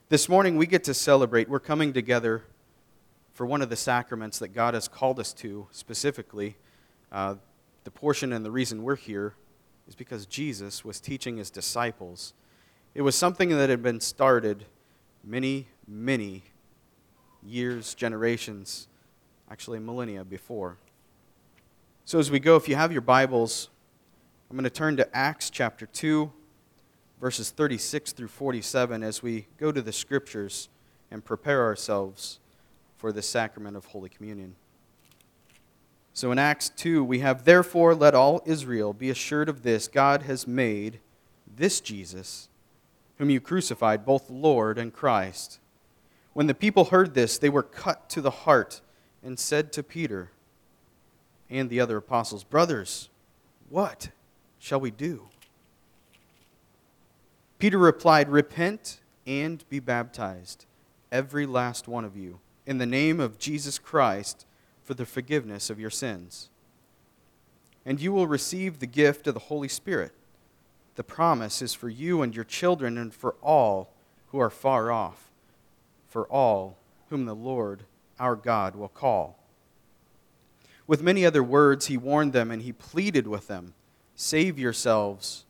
This morning we get to celebrate. We're coming together for one of the sacraments that God has called us to specifically. The portion and the reason we're here is because Jesus was teaching his disciples. It was something that had been started many, many years, generations, actually millennia before. So as we go, if you have your Bibles, I'm going to turn to Acts chapter 2, verses 36 through 47 as we go to the Scriptures and prepare ourselves for the sacrament of Holy Communion. So in Acts 2, we have, "Therefore let all Israel be assured of this, God has made this Jesus, whom you crucified, both Lord and Christ." When the people heard this, they were cut to the heart and said to Peter and the other apostles, "Brothers, what shall we do?" Peter replied, "Repent and be baptized, every last one of you, in the name of Jesus Christ for the forgiveness of your sins. And you will receive the gift of the Holy Spirit. The promise is for you and your children and for all who are far off, for all whom the Lord our God will call." With many other words, he warned them and he pleaded with them, Save yourselves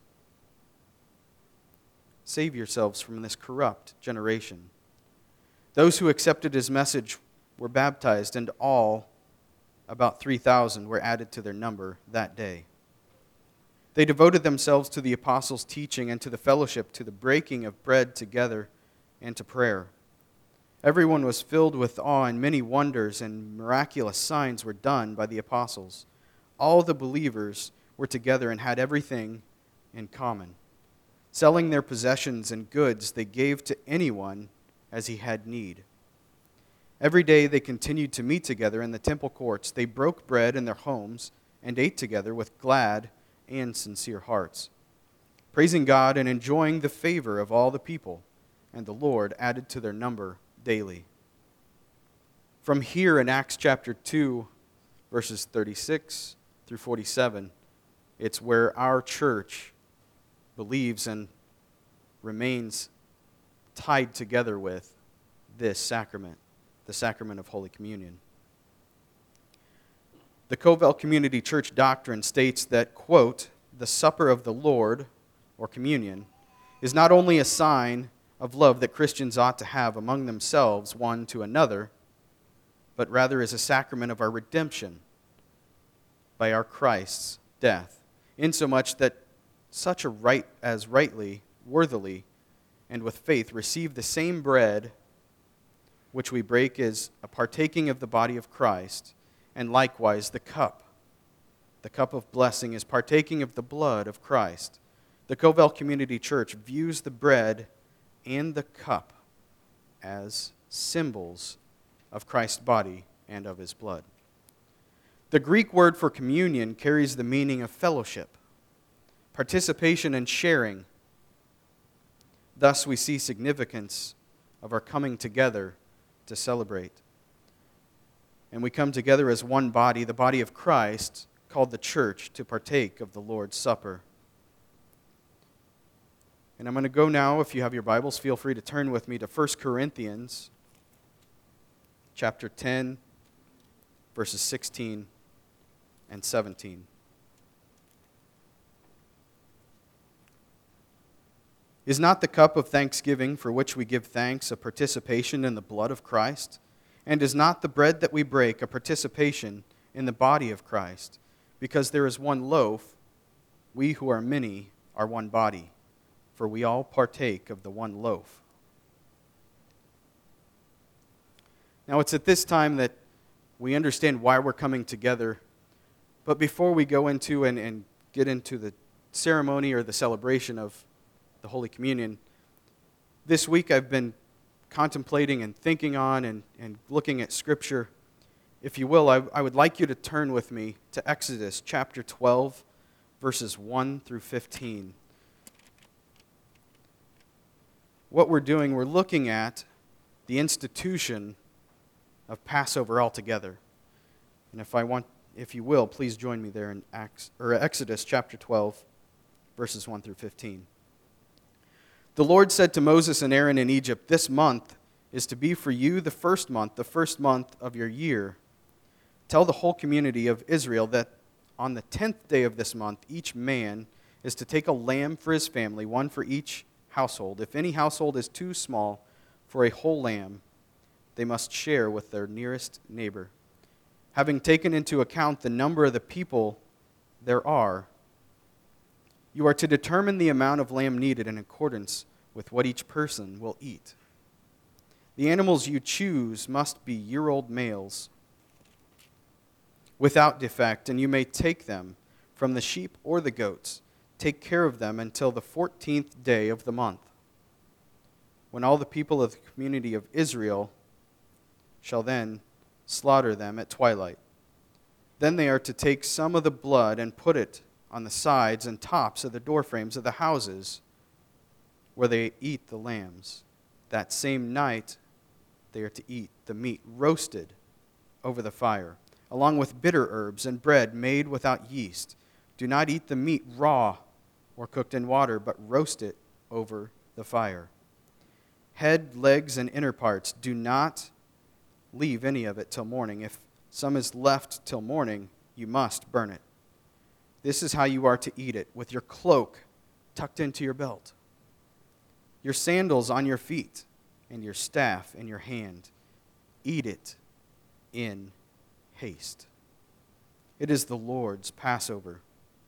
from this corrupt generation." Those who accepted his message were baptized, and all, about 3,000, were added to their number that day. They devoted themselves to the apostles' teaching and to the fellowship, to the breaking of bread together, and to prayer. Everyone was filled with awe, and many wonders and miraculous signs were done by the apostles. All the believers were together and had everything in common. Selling their possessions and goods, they gave to anyone as he had need. Every day they continued to meet together in the temple courts. They broke bread in their homes and ate together with glad and sincere hearts, praising God and enjoying the favor of all the people. And the Lord added to their number daily. From here in Acts chapter 2, verses 36 through 47, it's where our church believes and remains tied together with this sacrament, the sacrament of Holy Communion. The Covell Community Church doctrine states that, quote, "The supper of the Lord, or communion, is not only a sign of love that Christians ought to have among themselves one to another, but rather is a sacrament of our redemption by our Christ's death, insomuch that such as rightly, worthily, and with faith receive the same bread which we break is a partaking of the body of Christ, and likewise the cup. The cup of blessing is partaking of the blood of Christ." The Covell Community Church views the bread and the cup as symbols of Christ's body and of his blood. The Greek word for communion carries the meaning of fellowship, participation, and sharing. Thus, we see significance of our coming together to celebrate. And we come together as one body, the body of Christ, called the church, to partake of the Lord's Supper. And I'm going to go now, if you have your Bibles, feel free to turn with me to 1 Corinthians chapter 10, verses 16 and 17. "Is not the cup of thanksgiving for which we give thanks a participation in the blood of Christ? And is not the bread that we break a participation in the body of Christ? Because there is one loaf, we who are many are one body, for we all partake of the one loaf." Now it's at this time that we understand why we're coming together. But before we go into and get into the ceremony or the celebration of the Holy Communion, this week I've been contemplating and thinking on and looking at Scripture. If you will, I would like you to turn with me to Exodus chapter 12, verses 1 through 15. What we're doing, we're looking at the institution of Passover altogether. And if you will, please join me there in Exodus chapter 12, verses 1 through 15. The Lord said to Moses and Aaron in Egypt, "This month is to be for you the first month of your year. Tell the whole community of Israel that on the 10th day of this month, each man is to take a lamb for his family, one for each household. If any household is too small for a whole lamb, they must share with their nearest neighbor. Having taken into account the number of the people there are, you are to determine the amount of lamb needed in accordance with what each person will eat. The animals you choose must be year-old males without defect, and you may take them from the sheep or the goats. Take care of them until the 14th day of the month, when all the people of the community of Israel shall then slaughter them at twilight. Then they are to take some of the blood and put it on the sides and tops of the doorframes of the houses where they eat the lambs. That same night they are to eat the meat roasted over the fire, along with bitter herbs and bread made without yeast. Do not eat the meat raw or cooked in water, but roast it over the fire. Head, legs, and inner parts, do not leave any of it till morning. If some is left till morning, you must burn it. This is how you are to eat it, with your cloak tucked into your belt, your sandals on your feet, and your staff in your hand. Eat it in haste. It is the Lord's Passover.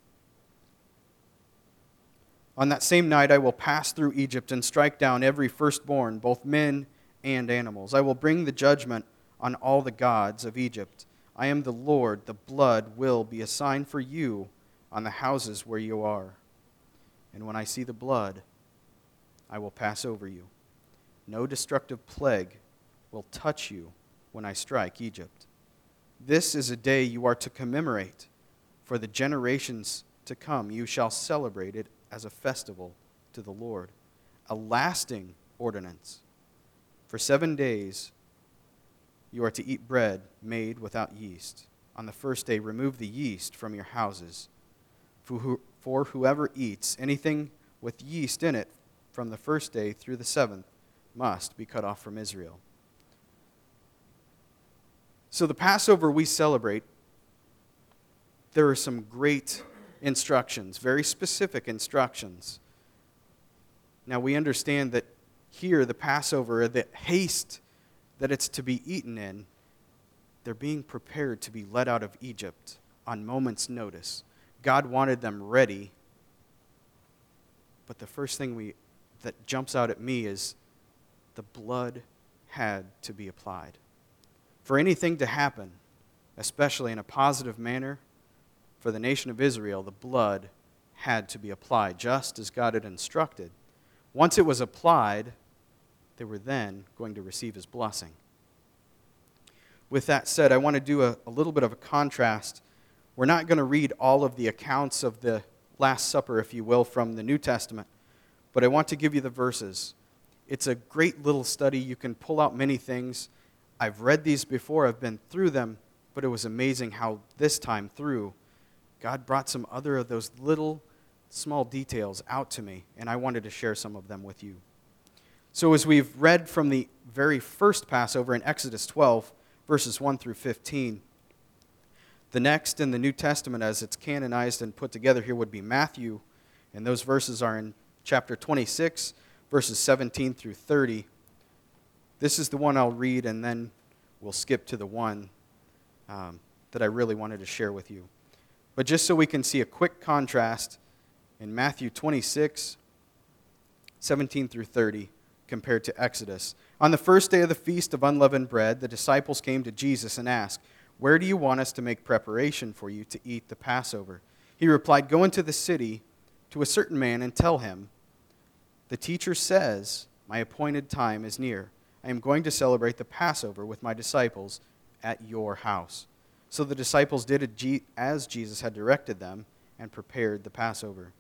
On that same night I will pass through Egypt and strike down every firstborn, both men and animals. I will bring the judgment on all the gods of Egypt. I am the Lord. The blood will be a sign for you on the houses where you are. And when I see the blood, I will pass over you. No destructive plague will touch you when I strike Egypt. This is a day you are to commemorate. For the generations to come, you shall celebrate it as a festival to the Lord, a lasting ordinance. For 7 days you are to eat bread made without yeast. On the first day, remove the yeast from your houses. For whoever eats anything with yeast in it from the first day through the 7th must be cut off from Israel. So the Passover we celebrate, there are some great instructions, very specific instructions. Now we understand that here the Passover, the haste that it's to be eaten in, they're being prepared to be led out of Egypt on moment's notice. God wanted them ready, but the first thing that jumps out at me is the blood had to be applied. For anything to happen, especially in a positive manner, for the nation of Israel, the blood had to be applied, just as God had instructed. Once it was applied, they were then going to receive his blessing. With that said, I want to do a little bit of a contrast. We're not going to read all of the accounts of the Last Supper, if you will, from the New Testament, but I want to give you the verses. It's a great little study. You can pull out many things. I've read these before. I've been through them, but it was amazing how this time through, God brought some other of those little small details out to me, and I wanted to share some of them with you. So as we've read from the very first Passover in Exodus 12, verses 1 through 15, the next in the New Testament, as it's canonized and put together here, would be Matthew, and those verses are in chapter 26, verses 17 through 30. This is the one I'll read, and then we'll skip to the one that I really wanted to share with you. But just so we can see a quick contrast in Matthew 26, 17 through 30, compared to Exodus. On the first day of the Feast of Unleavened Bread, the disciples came to Jesus and asked, "Where do you want us to make preparation for you to eat the Passover?" He replied, "Go into the city to a certain man and tell him, 'The teacher says, my appointed time is near. I am going to celebrate the Passover with my disciples at your house.' So the disciples did as Jesus had directed them and prepared the Passover.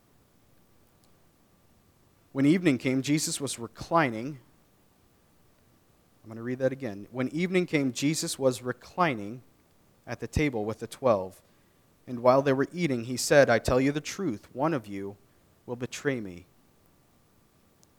When evening came, Jesus was reclining. I'm going to read that again. When evening came, Jesus was reclining at the table with the 12. And while they were eating, he said, 'I tell you the truth, one of you will betray me.'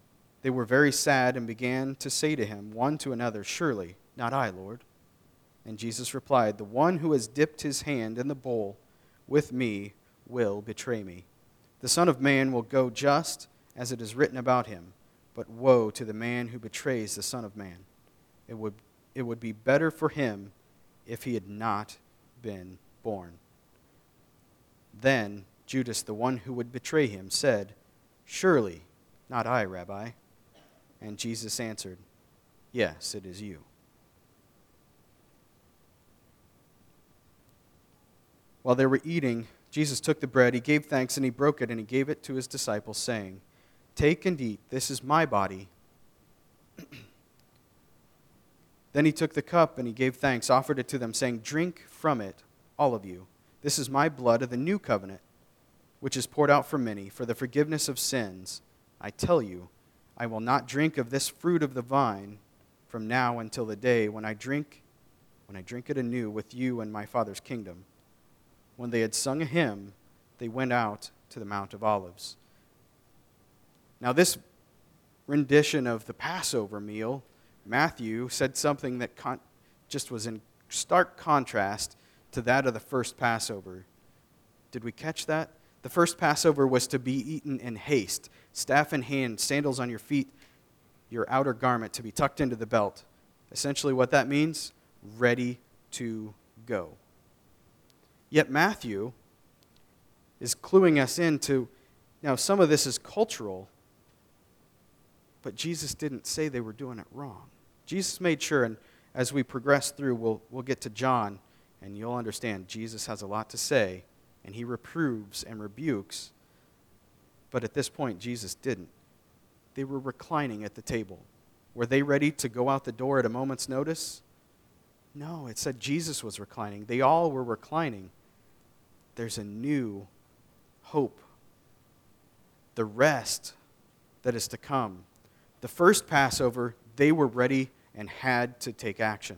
They were very sad and began to say to him one to another, "Surely, not I, Lord." And Jesus replied, "The one who has dipped his hand in the bowl with me will betray me. The Son of Man will go just as it is written about him, but woe to the man who betrays the Son of Man. It would be better for him if he had not been born." Then Judas, the one who would betray him, said, "Surely, not I, Rabbi." And Jesus answered, "Yes, it is you." While they were eating, Jesus took the bread, he gave thanks, and he broke it, and he gave it to his disciples, saying, "Take and eat, this is my body." Then he took the cup, and he gave thanks, offered it to them, saying, "Drink from it, all of you. This is my blood of the new covenant, which is poured out for many for the forgiveness of sins. I tell you, I will not drink of this fruit of the vine from now until the day when I drink it anew with you in my Father's kingdom." When they had sung a hymn, they went out to the Mount of Olives. Now this rendition of the Passover meal, Matthew said something that just was in stark contrast to that of the first Passover. Did we catch that? The first Passover was to be eaten in haste, staff in hand, sandals on your feet, your outer garment to be tucked into the belt. Essentially what that means, ready to go. Yet Matthew is cluing us into, now some of this is cultural, but Jesus didn't say they were doing it wrong. Jesus made sure, and as we progress through, we'll get to John, and you'll understand Jesus has a lot to say, and he reproves and rebukes, but at this point, Jesus didn't. They were reclining at the table. Were they ready to go out the door at a moment's notice? No, it said Jesus was reclining. They all were reclining. There's a new hope, the rest that is to come. The first Passover, they were ready and had to take action.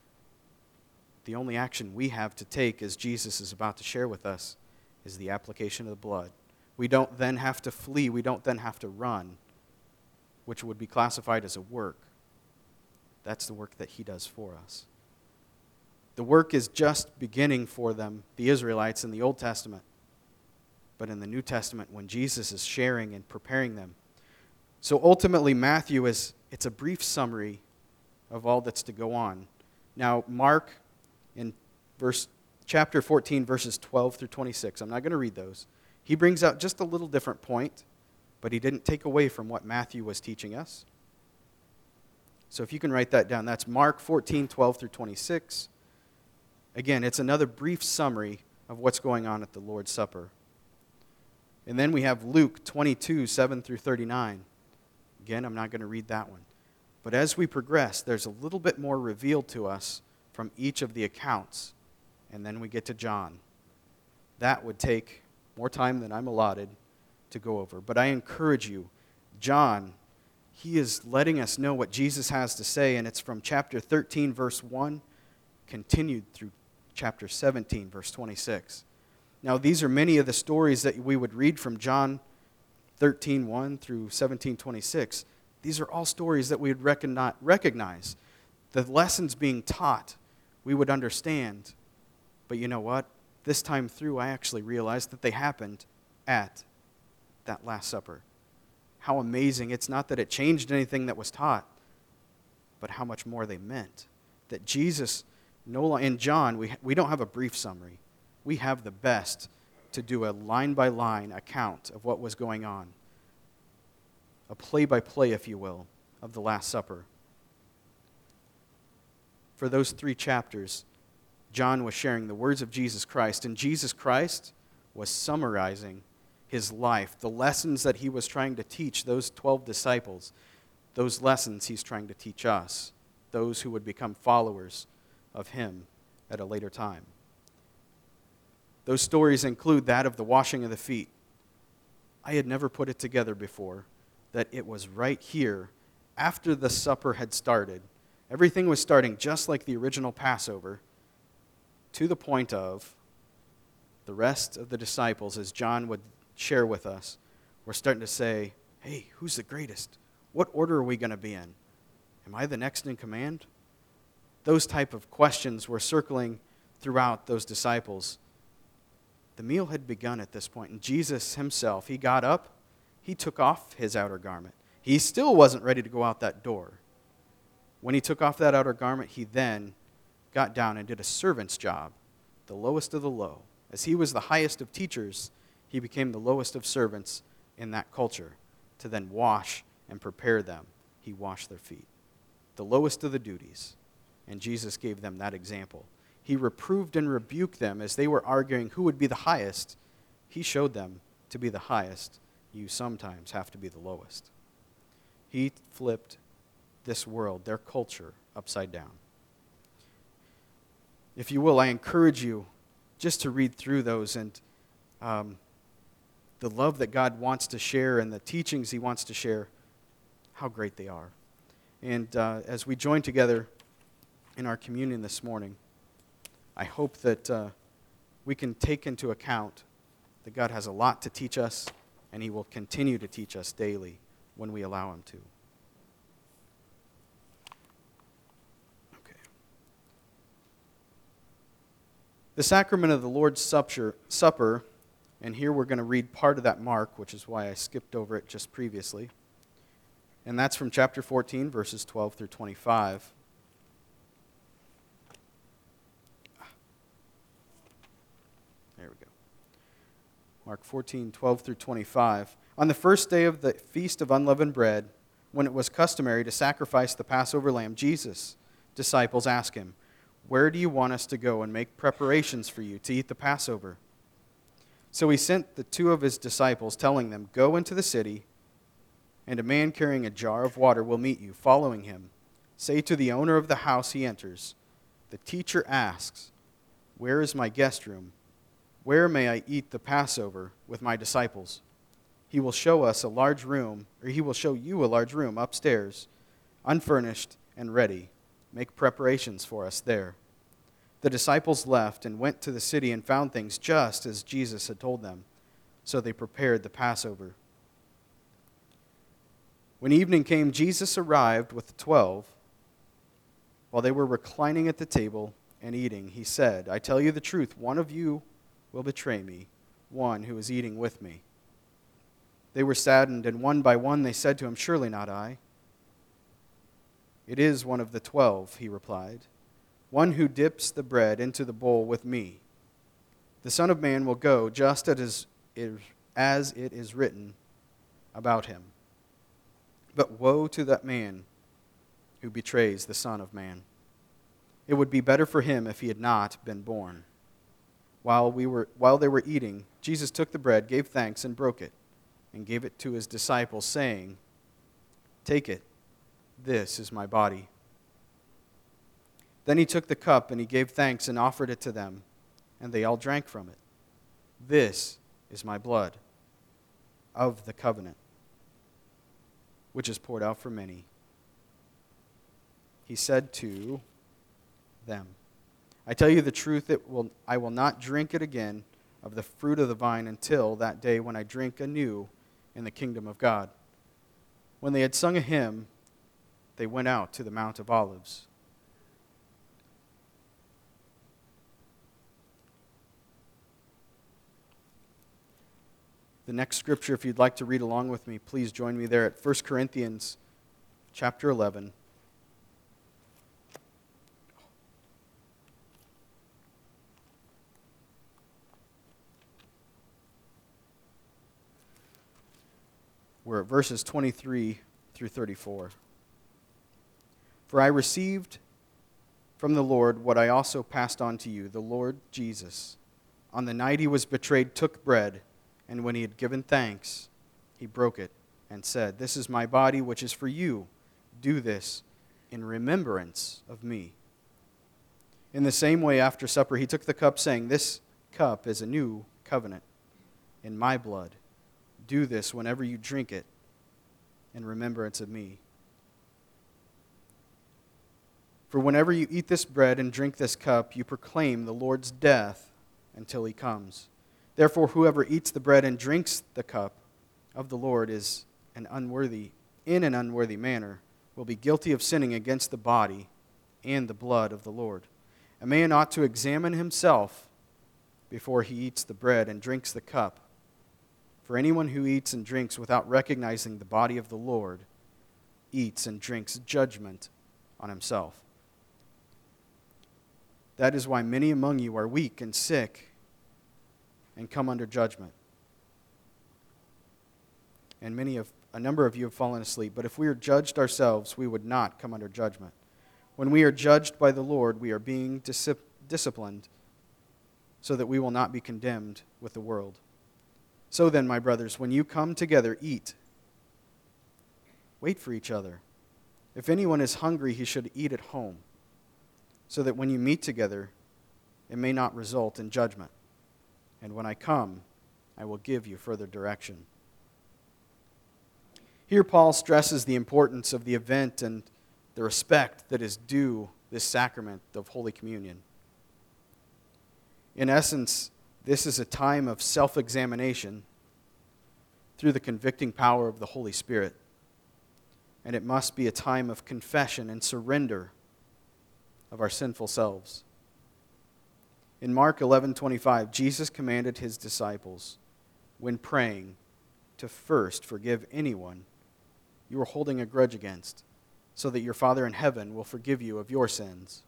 The only action we have to take, as Jesus is about to share with us, is the application of the blood. We don't then have to flee. We don't then have to run, which would be classified as a work. That's the work that he does for us. The work is just beginning for them, the Israelites, in the Old Testament. But in the New Testament, when Jesus is sharing and preparing them. So ultimately, Matthew it's a brief summary of all that's to go on. Now, Mark, in chapter 14, verses 12 through 26, I'm not going to read those. He brings out just a little different point, but he didn't take away from what Matthew was teaching us. So if you can write that down, that's Mark 14, 12 through 26. Again, it's another brief summary of what's going on at the Lord's Supper. And then we have Luke 22, 7 through 39. Again, I'm not going to read that one. But as we progress, there's a little bit more revealed to us from each of the accounts. And then we get to John. That would take more time than I'm allotted to go over. But I encourage you, John, he is letting us know what Jesus has to say, and it's from chapter 13, verse 1, continued through chapter 17, verse 26. Now, these are many of the stories that we would read from John 13, 1 through 17, 26. These are all stories that we would recognize. The lessons being taught, we would understand. But you know what? This time through, I actually realized that they happened at that Last Supper. How amazing. It's not that it changed anything that was taught, but how much more they meant. That Jesus, in John, we don't have a brief summary. We have the best to do a line-by-line account of what was going on. A play-by-play, if you will, of the Last Supper. For those 3 chapters, John was sharing the words of Jesus Christ, and Jesus Christ was summarizing his life, the lessons that he was trying to teach those 12 disciples, those lessons he's trying to teach us, those who would become followers of him at a later time. Those stories include that of the washing of the feet. I had never put it together before, that it was right here, after the supper had started. Everything was starting just like the original Passover, to the point of the rest of the disciples, as John would share with us, were starting to say, hey, who's the greatest? What order are we going to be in? Am I the next in command? Those type of questions were circling throughout those disciples. The meal had begun at this point, and Jesus himself, he got up, he took off his outer garment. He still wasn't ready to go out that door. When he took off that outer garment, he then got down and did a servant's job, the lowest of the low. As he was the highest of teachers, he became the lowest of servants in that culture to then wash and prepare them. He washed their feet, the lowest of the duties, and Jesus gave them that example. He reproved and rebuked them as they were arguing who would be the highest. He showed them to be the highest. You sometimes have to be the lowest. He flipped this world, their culture, upside down. If you will, I encourage you just to read through those and the love that God wants to share and the teachings he wants to share, how great they are. And as we join together in our communion this morning, I hope that we can take into account that God has a lot to teach us, and he will continue to teach us daily when we allow him to. Okay. The sacrament of the Lord's Supper, and here we're going to read part of that mark, which is why I skipped over it just previously. And that's from chapter 14, verses 12 through 25. There we go. Mark 14, 12 through 25. On the first day of the Feast of Unleavened Bread, when it was customary to sacrifice the Passover lamb, Jesus' disciples asked him, "Where do you want us to go and make preparations for you to eat the Passover?" So he sent the two of his disciples, telling them, "Go into the city, and a man carrying a jar of water will meet you. Following him, say to the owner of the house he enters, 'The teacher asks, where is my guest room? Where may I eat the Passover with my disciples?' He will show us a large room, or he will show you a large room upstairs, unfurnished and ready. Make preparations for us there." The disciples left and went to the city and found things just as Jesus had told them. So they prepared the Passover. When evening came, Jesus arrived with the 12. While they were reclining at the table and eating, he said, "I tell you the truth, one of you will betray me, one who is eating with me." They were saddened, and one by one they said to him, "Surely not I." "It is one of the 12, he replied, "one who dips the bread into the bowl with me. The Son of Man will go just as it is written about him. But woe to that man who betrays the Son of Man. It would be better for him if he had not been born." While they were eating, Jesus took the bread, gave thanks, and broke it, and gave it to his disciples, saying, "Take it, this is my body." Then he took the cup, and he gave thanks and offered it to them, and they all drank from it. "This is my blood of the covenant, which is poured out for many." He said to them, "I tell you the truth, I will not drink it again of the fruit of the vine until that day when I drink anew in the kingdom of God." When they had sung a hymn, they went out to the Mount of Olives. The next scripture, if you'd like to read along with me, please join me there at 1 Corinthians chapter 11. We're at verses 23 through 34. "For I received from the Lord what I also passed on to you. The Lord Jesus, on the night he was betrayed, took bread, and when he had given thanks, he broke it and said, 'This is my body, which is for you. Do this in remembrance of me.' In the same way, after supper, he took the cup, saying, 'This cup is a new covenant in my blood. Do this whenever you drink it in remembrance of me. For whenever you eat this bread and drink this cup, you proclaim the Lord's death until he comes. Therefore, whoever eats the bread and drinks the cup of the Lord is unworthy in an unworthy manner will be guilty of sinning against the body and the blood of the Lord. A man ought to examine himself before he eats the bread and drinks the cup. For anyone who eats and drinks without recognizing the body of the Lord eats and drinks judgment on himself. That is why many among you are weak and sick and come under judgment. And a number of you have fallen asleep. But if we are judged ourselves, we would not come under judgment. When we are judged by the Lord, we are being disciplined so that we will not be condemned with the world. So then, my brothers, when you come together, eat. Wait for each other. If anyone is hungry, he should eat at home, so that when you meet together, it may not result in judgment. And when I come, I will give you further direction. Here Paul stresses the importance of the event and the respect that is due this sacrament of Holy Communion. In essence, this is a time of self-examination through the convicting power of the Holy Spirit. And it must be a time of confession and surrender of our sinful selves. In Mark 11:25, Jesus commanded his disciples, when praying, to first forgive anyone you are holding a grudge against, so that your Father in heaven will forgive you of your sins.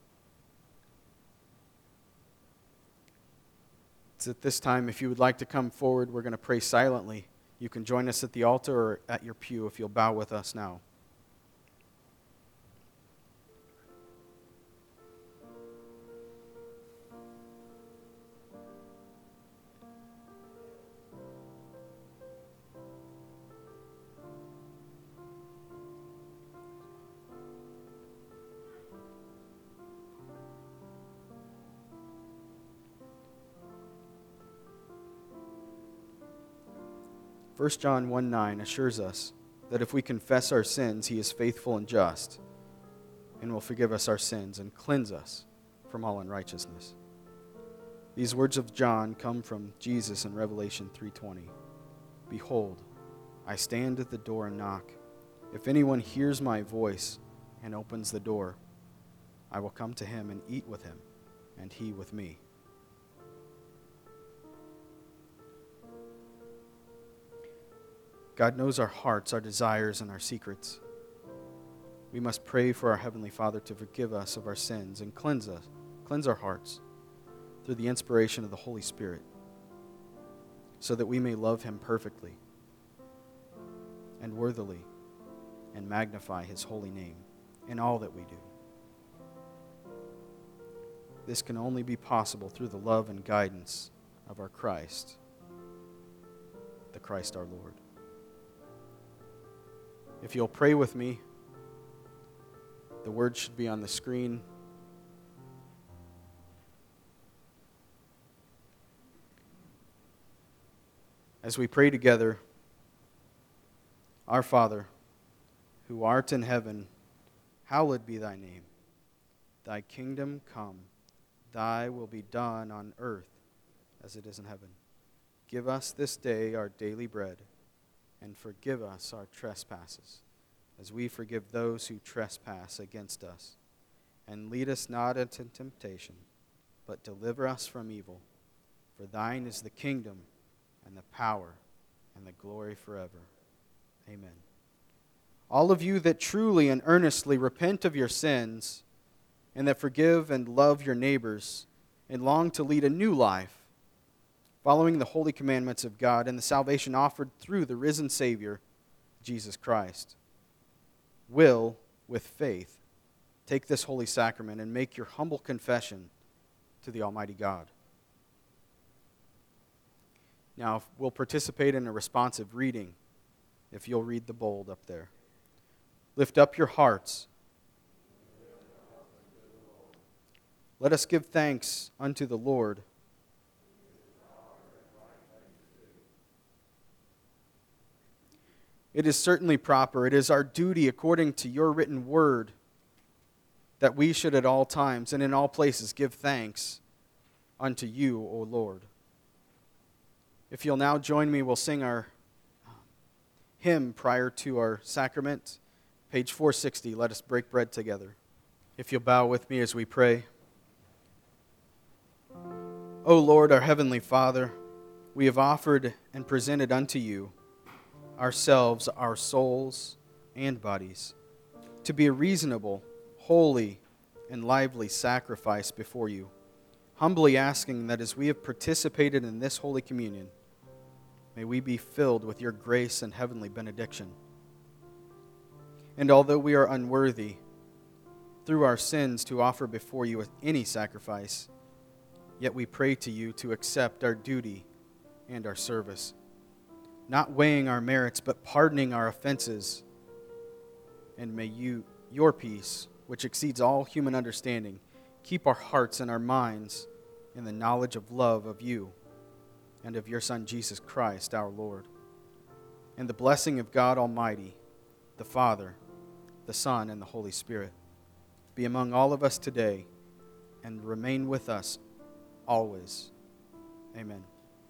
It's at this time, if you would like to come forward, we're going to pray silently. You can join us at the altar or at your pew if you'll bow with us now. First John 1:9 assures us that if we confess our sins, he is faithful and just and will forgive us our sins and cleanse us from all unrighteousness. These words of John come from Jesus in Revelation 3:20. Behold, I stand at the door and knock. If anyone hears my voice and opens the door, I will come to him and eat with him, and he with me. God knows our hearts, our desires, and our secrets. We must pray for our Heavenly Father to forgive us of our sins and cleanse our hearts through the inspiration of the Holy Spirit, so that we may love him perfectly and worthily and magnify his holy name in all that we do. This can only be possible through the love and guidance of our Christ, the Christ our Lord. If you'll pray with me, the words should be on the screen. As we pray together, Our Father, who art in heaven, hallowed be thy name. Thy kingdom come, thy will be done on earth as it is in heaven. Give us this day our daily bread, and forgive us our trespasses, as we forgive those who trespass against us. And lead us not into temptation, but deliver us from evil. For thine is the kingdom, and the power, and the glory forever. Amen. All of you that truly and earnestly repent of your sins, and that forgive and love your neighbors, and long to lead a new life, following the holy commandments of God and the salvation offered through the risen Savior, Jesus Christ, will, with faith, take this holy sacrament and make your humble confession to the Almighty God. Now, we'll participate in a responsive reading, if you'll read the bold up there. Lift up your hearts. Let us give thanks unto the Lord. It is certainly proper, it is our duty according to your written word, that we should at all times and in all places give thanks unto you, O Lord. If you'll now join me, we'll sing our hymn prior to our sacrament. Page 460, let us break bread together. If you'll bow with me as we pray. O Lord, our heavenly Father, we have offered and presented unto you ourselves, our souls, and bodies, to be a reasonable, holy, and lively sacrifice before you, humbly asking that as we have participated in this Holy Communion, may we be filled with your grace and heavenly benediction. And although we are unworthy, through our sins, to offer before you any sacrifice, yet we pray to you to accept our duty and our service, not weighing our merits, but pardoning our offenses. And may your peace, which exceeds all human understanding, keep our hearts and our minds in the knowledge of love of you and of your Son, Jesus Christ, our Lord. And the blessing of God Almighty, the Father, the Son, and the Holy Spirit be among all of us today and remain with us always. Amen.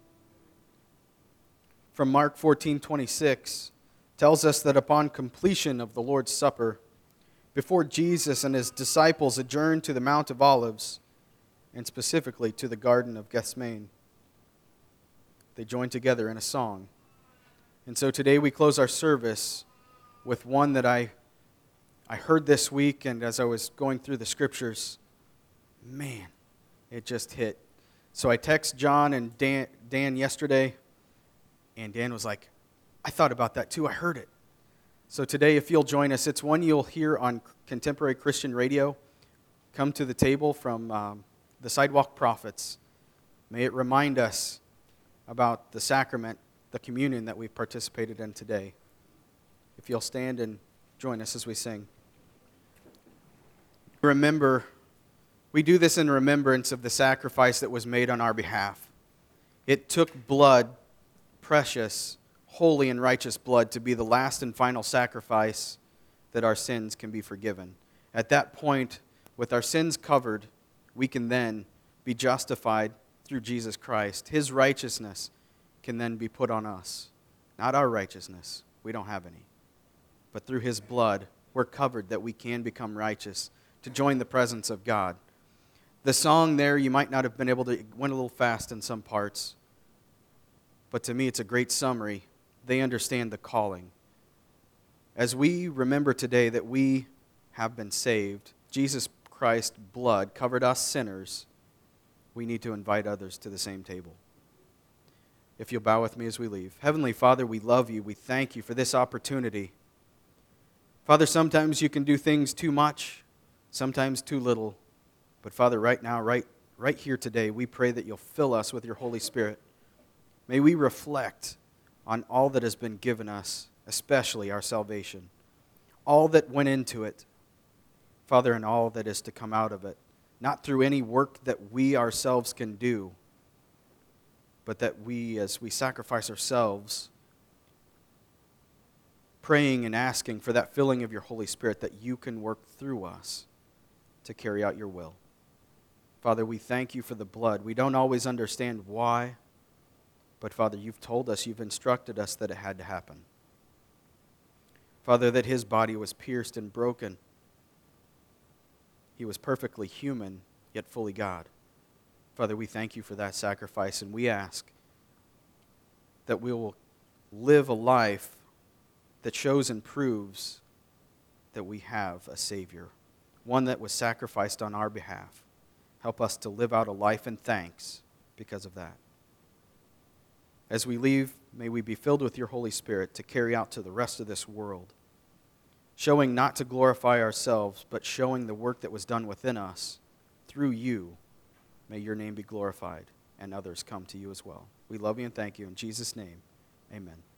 From Mark 14:26 tells us that upon completion of the Lord's Supper, before Jesus and his disciples adjourned to the Mount of Olives, and specifically to the Garden of Gethsemane, they joined together in a song. And so today we close our service with one that I heard this week, and as I was going through the scriptures, man, it just hit. So I texted John and Dan yesterday, and Dan was like, I thought about that too. I heard it. So today, if you'll join us, it's one you'll hear on Contemporary Christian Radio. Come to the table from the Sidewalk Prophets. May it remind us about the sacrament, the communion that we've participated in today. If you'll stand and join us as we sing. Remember, we do this in remembrance of the sacrifice that was made on our behalf. It took blood, precious, holy, and righteous blood, to be the last and final sacrifice that our sins can be forgiven. At that point, with our sins covered, we can then be justified through Jesus Christ. His righteousness can then be put on us. Not our righteousness. We don't have any. But through his blood, we're covered that we can become righteous to join the presence of God. The song there, you might not have been able to, it went a little fast in some parts, but to me it's a great summary. They understand the calling. As we remember today that we have been saved, Jesus Christ's blood covered us sinners, we need to invite others to the same table. If you'll bow with me as we leave. Heavenly Father, we love you. We thank you for this opportunity. Father, sometimes you can do things too much, sometimes too little. But Father, right now, right here today, we pray that you'll fill us with your Holy Spirit. May we reflect on all that has been given us, especially our salvation, all that went into it, Father, and all that is to come out of it, not through any work that we ourselves can do, but that we, as we sacrifice ourselves, praying and asking for that filling of your Holy Spirit, that you can work through us to carry out your will. Father, we thank you for the blood. We don't always understand why, but Father, you've told us, you've instructed us that it had to happen. Father, that his body was pierced and broken. He was perfectly human, yet fully God. Father, we thank you for that sacrifice, and we ask that we will live a life that shows and proves that we have a Savior, one that was sacrificed on our behalf. Help us to live out a life in thanks because of that. As we leave, may we be filled with your Holy Spirit to carry out to the rest of this world, showing not to glorify ourselves, but showing the work that was done within us through you. May your name be glorified and others come to you as well. We love you and thank you. In Jesus' name, amen.